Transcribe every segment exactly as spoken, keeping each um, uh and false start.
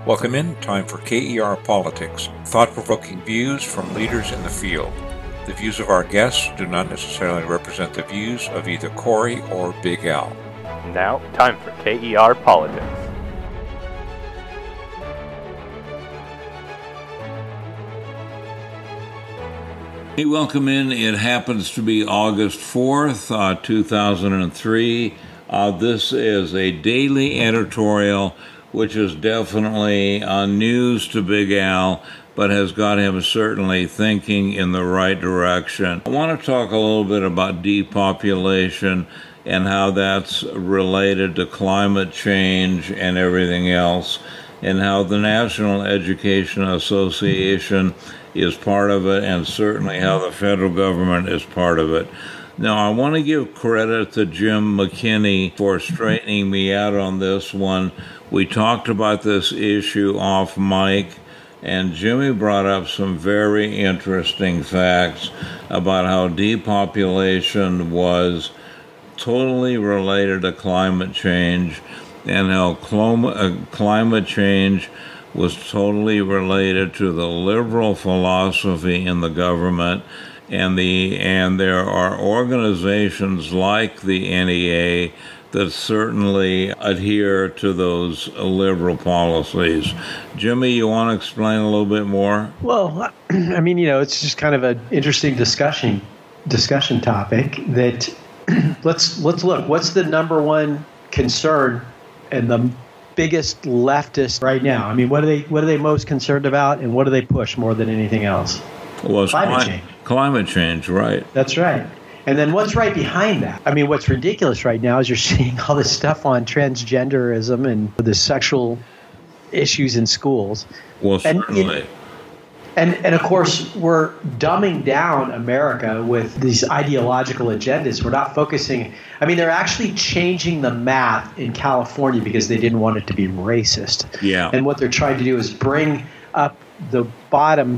Welcome in. Time for K E R Politics, thought-provoking views from leaders in the field. The views of our guests do not necessarily represent the views of either Corey or Big Al. Now, time for K E R Politics. Hey, welcome in. It happens to be August fourth, uh, two thousand three. Uh, this is a daily editorial, which is definitely uh, news to Big Al, but has got him certainly thinking in the right direction. I want to talk a little bit about depopulation and how that's related to climate change and everything else, and how the National Education Association is part of it, and certainly how the federal government is part of it. Now, I want to give credit to Jim McKinney for straightening me out on this one. We talked about this issue off mic, and Jimmy brought up some very interesting facts about how depopulation was totally related to climate change, and how climate change was totally related to the liberal philosophy in the government, and the and there are organizations like the N E A that certainly adhere to those liberal policies. Jimmy, you want to explain a little bit more? Well, I mean, you know, it's just kind of an interesting discussion discussion topic that let's let's look. What's the number one concern and the biggest leftist right now? I mean, what are they what are they most concerned about, and what do they push more than anything else? Well, climate cli- change. Climate change, right. That's right. And then what's right behind that? I mean, what's ridiculous right now is you're seeing all this stuff on transgenderism and the sexual issues in schools. Well, certainly. And, and, and of course, we're dumbing down America with these ideological agendas. We're not focusing. I mean, they're actually changing the math in California because they didn't want it to be racist. Yeah. And what they're trying to do is bring up the bottom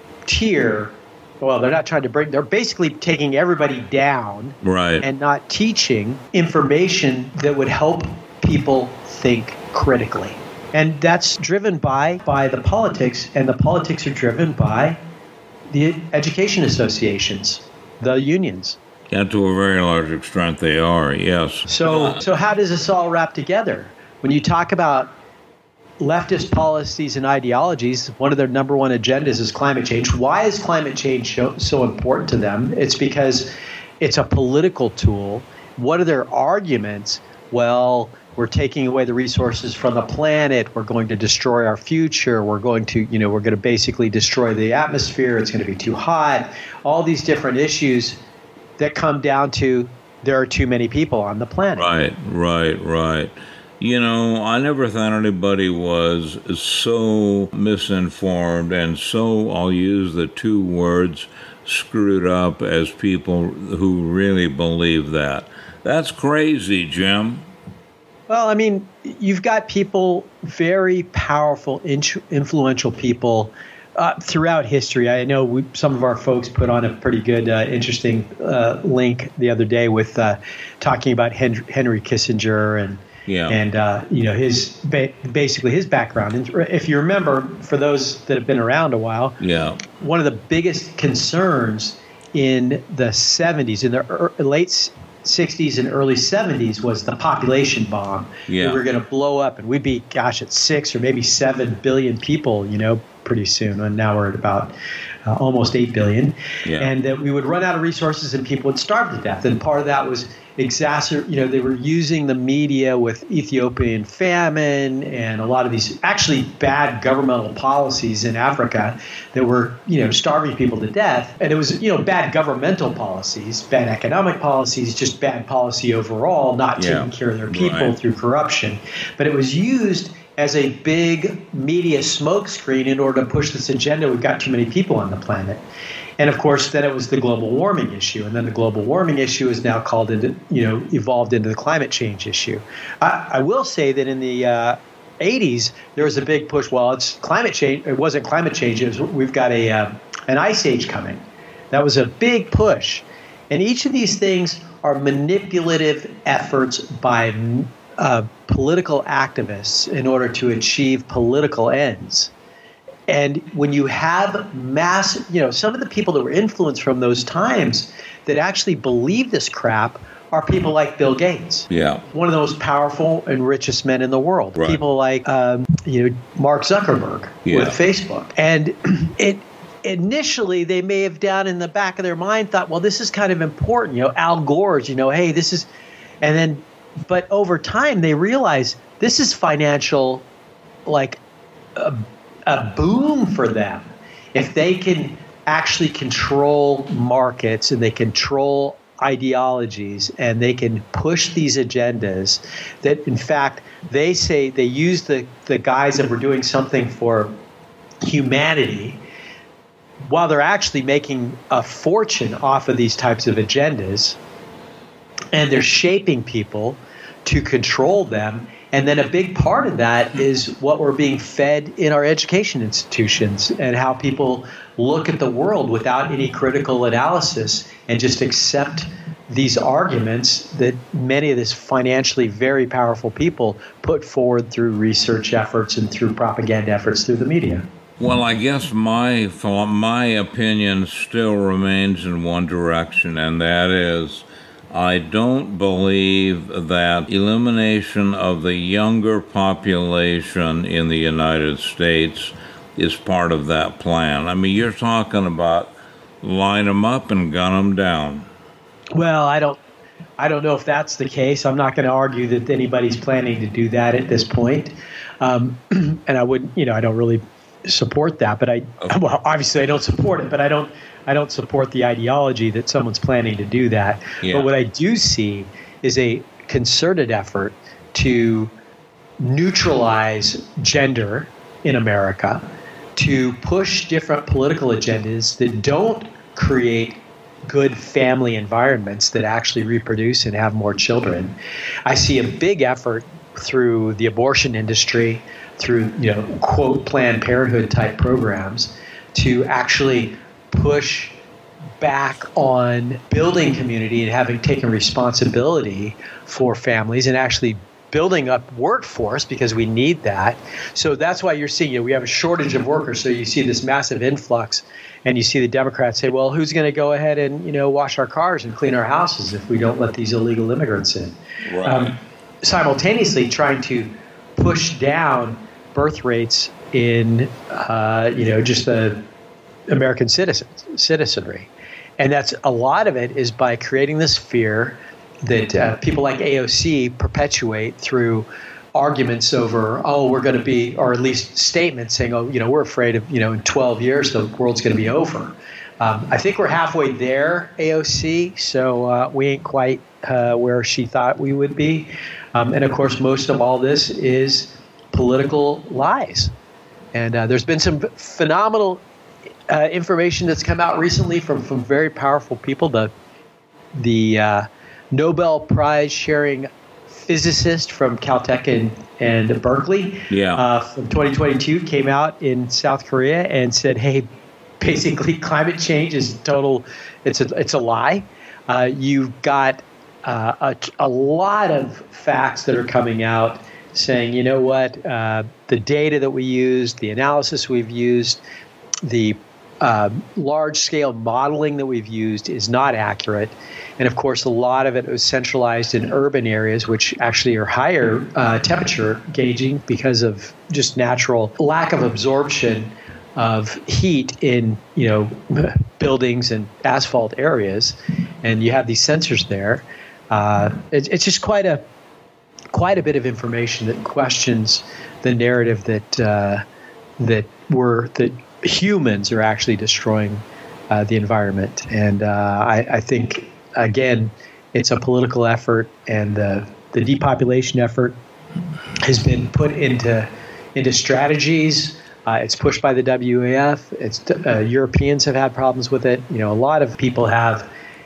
tier. Well, they're not trying to bring, they're basically taking everybody down, right, and not teaching information that would help people think critically. And that's driven by, by the politics, and the politics are driven by the education associations, the unions. Yeah, to a very large extent they are, yes. So, so how does this all wrap together? When you talk about leftist policies and ideologies, one of their number one agendas is climate change. Why is climate change so, so important to them? It's because it's a political tool. What are their arguments? Well, we're taking away the resources from the planet. We're going to destroy our future. We're going to, you know, we're going to basically destroy the atmosphere. It's going to be too hot. All these different issues that come down to there are too many people on the planet. Right, right, right. You know, I never thought anybody was so misinformed and so, I'll use the two words, screwed up as people who really believe that. That's crazy, Jim. Well, I mean, you've got people, very powerful, influential people uh, throughout history. I know we, some of our folks put on a pretty good, uh, interesting uh, link the other day with uh, talking about Henry, Henry Kissinger and Yeah. And, uh, you know, his ba- basically his background. And if you remember, for those that have been around a while, yeah, one of the biggest concerns in the seventies, in the er- late sixties and early seventies, was the population bomb. Yeah. We were going to blow up, and we'd be, gosh, at six or maybe seven billion people, you know, pretty soon. And now we're at about uh, almost eight billion. Yeah. And that we would run out of resources and people would starve to death. And part of that was exacerbate, you know, they were using the media with Ethiopian famine and a lot of these actually bad governmental policies in Africa that were, you know, starving people to death. And it was, you know, bad governmental policies, bad economic policies, just bad policy overall, not Yeah. taking care of their people Right. through corruption. But it was used as a big media smokescreen in order to push this agenda. We've got too many people on the planet. And of course, then it was the global warming issue, and then the global warming issue is now called into, you know, evolved into the climate change issue. I, I will say that in the uh, eighties, there was a big push. Well, it's climate change. It wasn't climate change. It was, we've got a uh, an ice age coming. That was a big push, and each of these things are manipulative efforts by uh, political activists in order to achieve political ends. And when you have mass, you know, some of the people that were influenced from those times that actually believe this crap are people like Bill Gates. Yeah. One of the most powerful and richest men in the world. Right. People like, um, you know, Mark Zuckerberg Yeah. with Facebook. And it initially, they may have down in the back of their mind thought, well, this is kind of important. You know, Al Gore's, you know, hey, this is, and then, but over time, they realize this is financial, like, a, a boom for them. If they can actually control markets and they control ideologies and they can push these agendas that, in fact, they say they use the, the guise that we're doing something for humanity while they're actually making a fortune off of these types of agendas, and they're shaping people to control them. And then a big part of that is what we're being fed in our education institutions and how people look at the world without any critical analysis and just accept these arguments that many of these financially very powerful people put forward through research efforts and through propaganda efforts through the media. Well, I guess my my opinion still remains in one direction, and that is I don't believe that elimination of the younger population in the United States is part of that plan. I mean, you're talking about line them up and gun them down. Well, I don't I don't know if that's the case. I'm not going to argue that anybody's planning to do that at this point. Um, and I wouldn't, you know, I don't really support that, but I, well, obviously I don't support it, but I don't, I don't support the ideology that someone's planning to do that. Yeah. But what I do see is a concerted effort to neutralize gender in America, to push different political agendas that don't create good family environments that actually reproduce and have more children. I see a big effort through the abortion industry, through, you know, quote, Planned Parenthood type programs, to actually push back on building community and having taken responsibility for families and actually building up workforce, because we need that. So that's why you're seeing, you know, we have a shortage of workers. So you see this massive influx, and you see the Democrats say, well, who's going to go ahead and, you know, wash our cars and clean our houses if we don't let these illegal immigrants in? Right. Um, simultaneously trying to push down birth rates in, uh, you know, just the American citizens, citizenry. And that's a lot of it is by creating this fear that uh, people like A O C perpetuate through arguments over, oh, we're going to be, or at least statements saying, oh, you know, we're afraid of, you know, in twelve years, the world's going to be over. Um, I think we're halfway there, A O C, so uh, we ain't quite uh, where she thought we would be. Um, and of course, most of all this is political lies. And uh, there's been some phenomenal uh, information that's come out recently from, from very powerful people. The, the uh, Nobel Prize sharing physicist from Caltech and, and Berkeley yeah. uh, from twenty twenty-two came out in South Korea and said, hey, basically climate change is total, it's a, it's a lie. Uh, you've got uh, a, a lot of facts that are coming out saying, you know what, uh, the data that we used, the analysis we've used, the uh, large-scale modeling that we've used is not accurate. And of course, a lot of it was centralized in urban areas, which actually are higher uh, temperature gauging because of just natural lack of absorption of heat in, you know, buildings and asphalt areas. And you have these sensors there. Uh, it, it's just quite a quite a bit of information that questions the narrative that uh, that we're that humans are actually destroying uh, the environment. And uh, I, I think, again, it's a political effort, and the the depopulation effort has been put into into strategies. Uh, it's pushed by the W E F. It's uh, Europeans have had problems with it. You know, a lot of people have,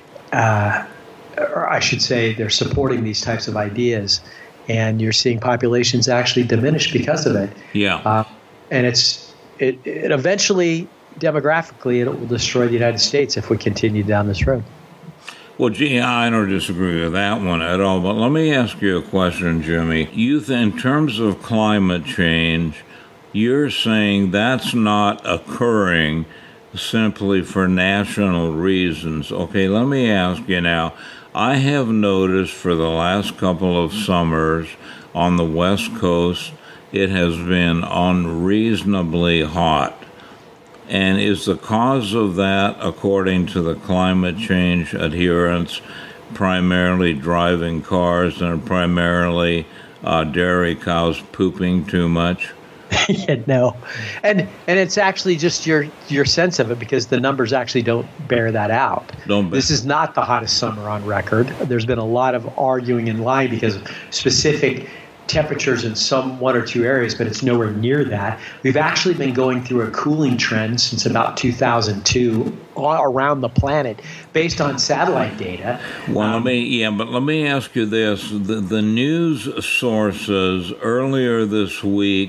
uh, or I should say, they're supporting these types of ideas, and you're seeing populations actually diminish because of it. Yeah. Uh, and it's it, it eventually, demographically, it will destroy the United States if we continue down this road. Well, gee, I don't disagree with that one at all. But let me ask you a question, Jimmy. You, th- in terms of climate change, you're saying that's not occurring simply for national reasons. Okay, let me ask you now. I have noticed for the last couple of summers on the West Coast, it has been unreasonably hot. And is the cause of that, according to the climate change adherents, primarily driving cars and primarily uh, dairy cows pooping too much? Yeah, no, and and it's actually just your your sense of it, because the numbers actually don't bear that out. Don't bear. This is not the hottest summer on record. There's been a lot of arguing and lying because of specific temperatures in some one or two areas, but it's nowhere near that. We've actually been going through a cooling trend since about two thousand two all around the planet, based on satellite data. Well, um, let me yeah, but let me ask you this: the, the news sources earlier this week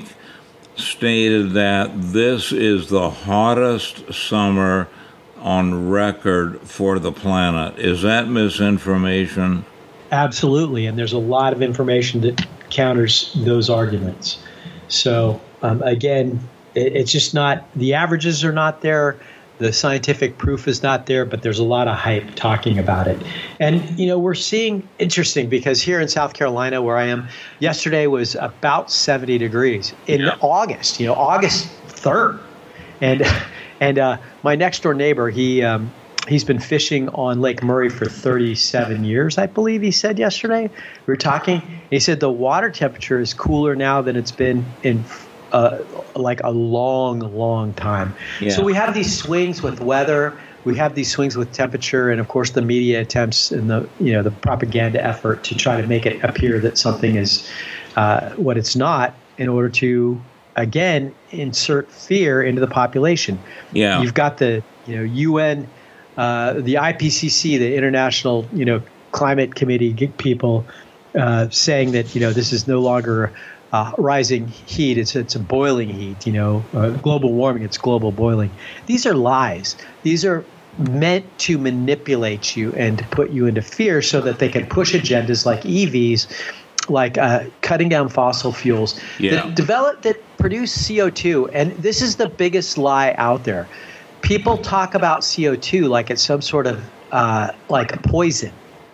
stated that this is the hottest summer on record for the planet. Is that misinformation? Absolutely, and there's a lot of information that counters those arguments. So um, again, it, it's just not, the averages are not there, the scientific proof is not there, but there's a lot of hype talking about it. And, you know, we're seeing, interesting, because here in South Carolina, where I am, yesterday was about seventy degrees in yeah. August, you know, August third. And and uh, my next door neighbor, he um, he's been fishing on Lake Murray for thirty-seven years, I believe he said yesterday. We were talking. He said the water temperature is cooler now than it's been in uh, like a long, long time. Yeah. So we have these swings with weather. We have these swings with temperature, and of course the media attempts and the you know the propaganda effort to try to make it appear that something is uh, what it's not, in order to again insert fear into the population. Yeah, you've got the you know U N, uh, the I P C C, the International you know Climate Committee people uh, saying that you know this is no longer uh, rising heat; it's it's a boiling heat. You know, uh, global warming; it's global boiling. These are lies. These are meant to manipulate you and to put you into fear so that they can push agendas like E Vs, like uh, cutting down fossil fuels, yeah. that develop that produce C O two. And this is the biggest lie out there. People talk about C O two like it's some sort of uh, like a poison.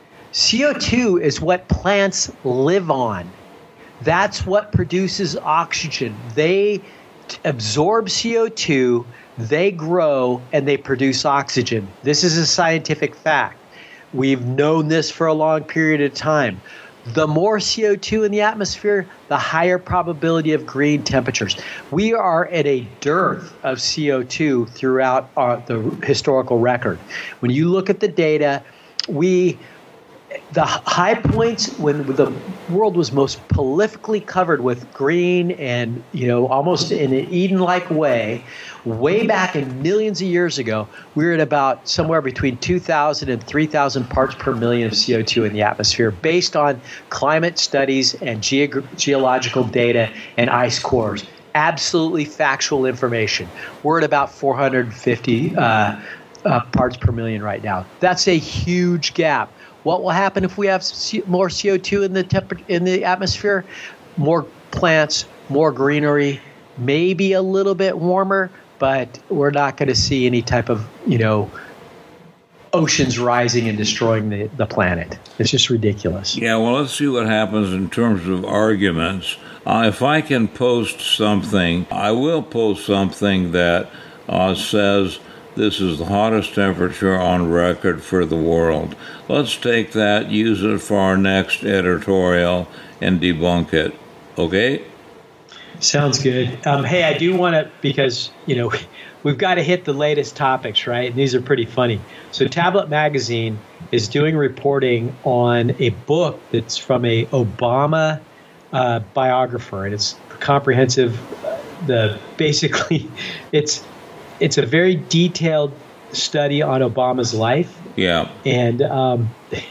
C O two is what plants live on. That's what produces oxygen. They t- absorb C O two. They grow and they produce oxygen. This is a scientific fact. We've known this for a long period of time. The more C O two in the atmosphere, the higher probability of green temperatures. We are at a dearth of C O two throughout our, the historical record. When you look at the data, we the high points when the world was most prolifically covered with green and, you know, almost in an Eden-like way, way back in millions of years ago, we were at about somewhere between two thousand and three thousand parts per million of C O two in the atmosphere based on climate studies and geog- geological data and ice cores. Absolutely factual information. We're at about four hundred fifty uh, uh, parts per million right now. That's a huge gap. What will happen if we have C- more C O two in the temp- in the atmosphere? More plants, more greenery, maybe a little bit warmer, but we're not going to see any type of, you know, oceans rising and destroying the, the planet. It's just ridiculous. Yeah, well, let's see what happens in terms of arguments. Uh, if I can post something, I will post something that uh, says this is the hottest temperature on record for the world. Let's take that, use it for our next editorial, and debunk it. Okay? Sounds good. Um, hey, I do want to, because, you know, we've got to hit the latest topics, right? And these are pretty funny. So Tablet Magazine is doing reporting on a book that's from a Obama uh, biographer, and it's comprehensive. Uh, the basically, it's it's a very detailed study on Obama's life. Yeah. And um,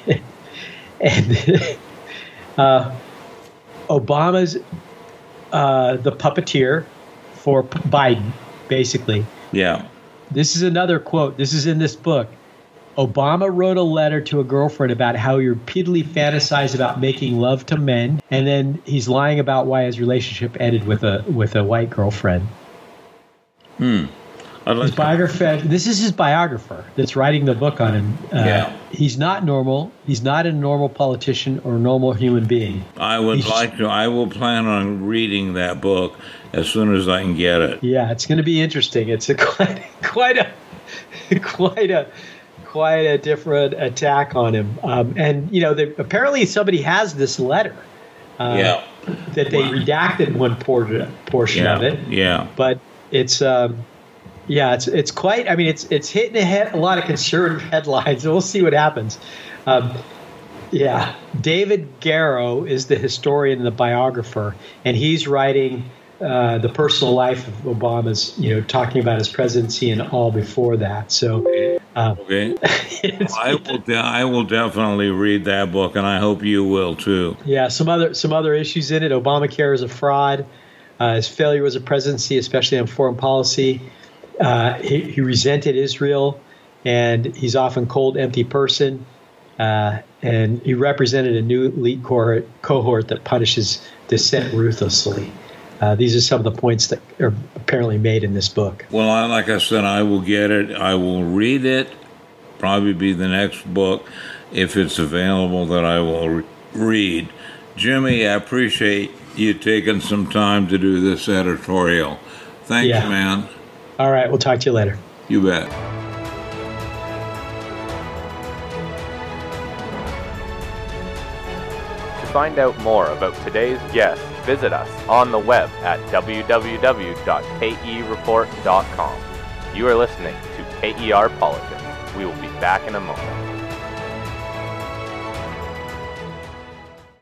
and uh, Obama's uh, the puppeteer for Biden, basically. Yeah. This is another quote. This is in this book. Obama wrote a letter to a girlfriend about how he repeatedly fantasized about making love to men, and then he's lying about why his relationship ended with a with a white girlfriend. Hmm. I'd like his biographer. This is his biographer that's writing the book on him. Uh, yeah. He's not normal. He's not a normal politician or a normal human being. I would he's like to. I will plan on reading that book as soon as I can get it. Yeah, it's going to be interesting. It's a quite quite a quite a quite a different attack on him. Um, and you know, the, apparently somebody has this letter. Uh, yeah. That they wow. redacted one por- portion yeah. of it. Yeah. But it's. Um, Yeah, it's it's quite. I mean, it's it's hitting a, head, a lot of conservative headlines. We'll see what happens. Um, yeah, David Garrow is the historian and the biographer, and he's writing uh, the personal life of Obama's. You know, talking about his presidency and all before that. So, uh, okay, I will. De- I will definitely read that book, and I hope you will too. Yeah, some other some other issues in it. Obamacare is a fraud. Uh, his failure as a presidency, especially on foreign policy. Uh, he, he resented Israel, and he's often cold, empty person. Uh, and he represented a new elite cohort, cohort that punishes dissent ruthlessly. Uh, these are some of the points that are apparently made in this book. Well, I, like I said, I will get it. I will read it. Probably be the next book, if it's available, that I will re- read. Jimmy, I appreciate you taking some time to do this editorial. Thanks, yeah. man. All right, we'll talk to you later. You bet. To find out more about today's guest, visit us on the web at w w w dot k e report dot com. You are listening to K E R Politics. We will be back in a moment.